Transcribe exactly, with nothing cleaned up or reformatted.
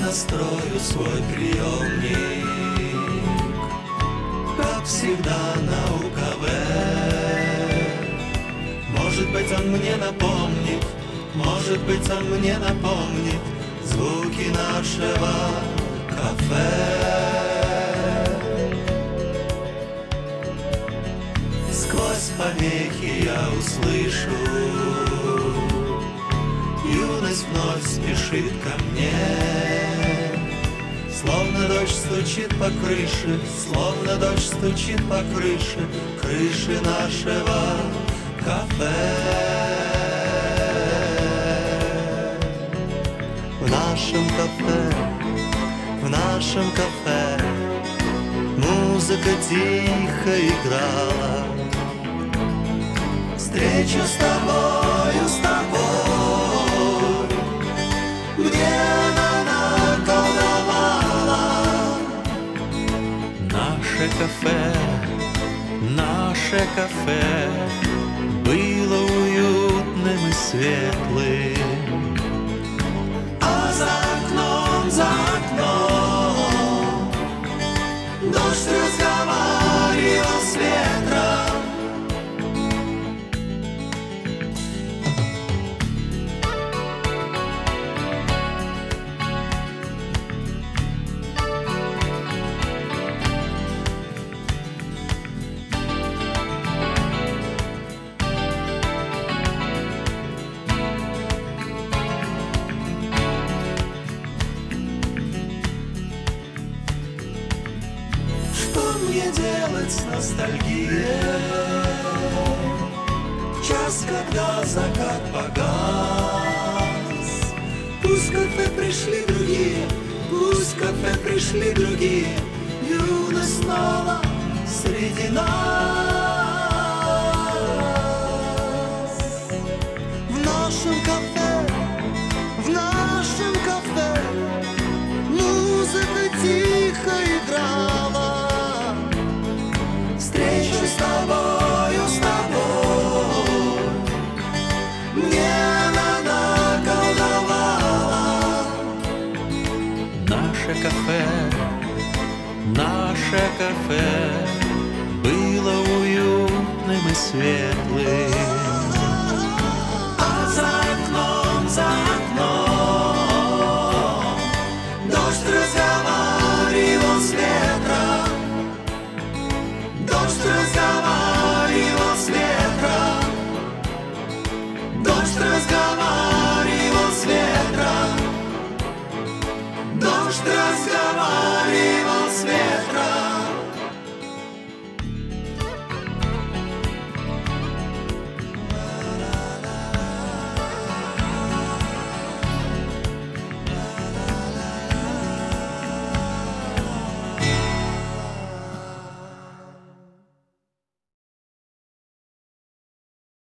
настрою свой приемник, как всегда на УКВ. Может быть, он мне напомнит, может быть, он мне напомнит звуки нашего кафе. Сквозь помехи я услышу, юность вновь спешит ко мне. Словно дождь стучит по крыше, словно дождь стучит по крыше, крыши нашего кафе. В нашем кафе, в нашем кафе музыка тихо играла. Встречу с тобою, с тобой мне она наколдовала. Наше кафе, наше кафе было уютным и светлым. А за окном, за окном дождь разговаривал с ветром. Что мне делать с ностальгией в час, когда закат погас? Пусть в кафе пришли другие, пусть в кафе пришли другие, юность снова среди нас. В нашем кафе, в нашем кафе музыка тихо играла. Встречу с тобою, с тобой мне она наколдовала. Наше кафе, наше кафе было уютным и светлым. А за окном, за